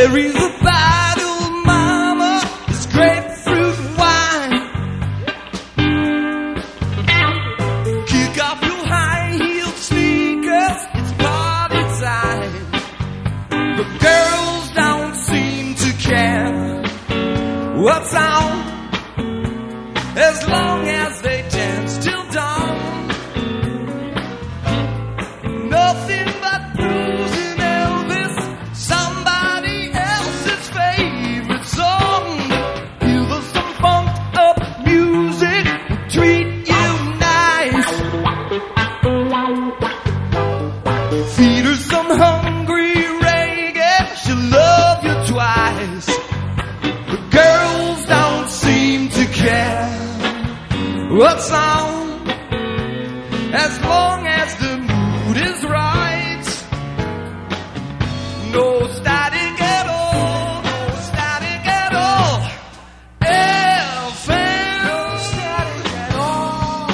Cherries are bottle, mama, it's grapefruit wine. Kick off your high-heeled sneakers, it's party time. But girls don't seem to care what's on, as long as they dance till dawn. Nothing but blues and Elvis, somebody else's favorite song. Give us some funked up music, treat you nice. Feed her some hungry reggae, she'll love you twice. The girls don't seem to care what's on, as long as the mood is right. No static at all, no static at all. FM, no static at all.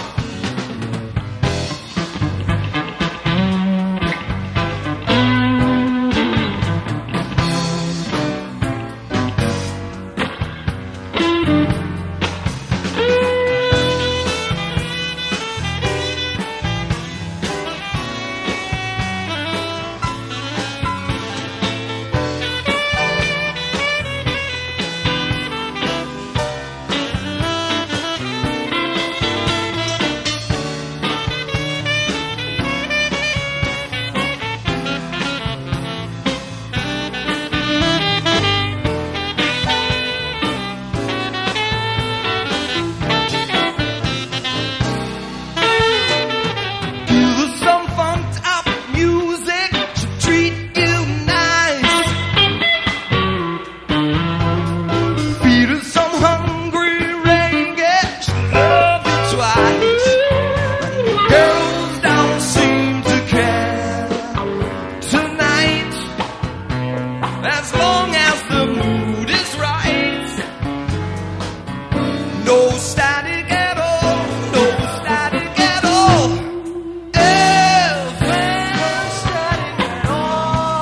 Give us some funked up music to treat you nice. Feed us some hungry reggae, she'll love you twice. Girls don't seem to care tonight, as long as the mood is right. No static at all, no static at all. FM, no static at all.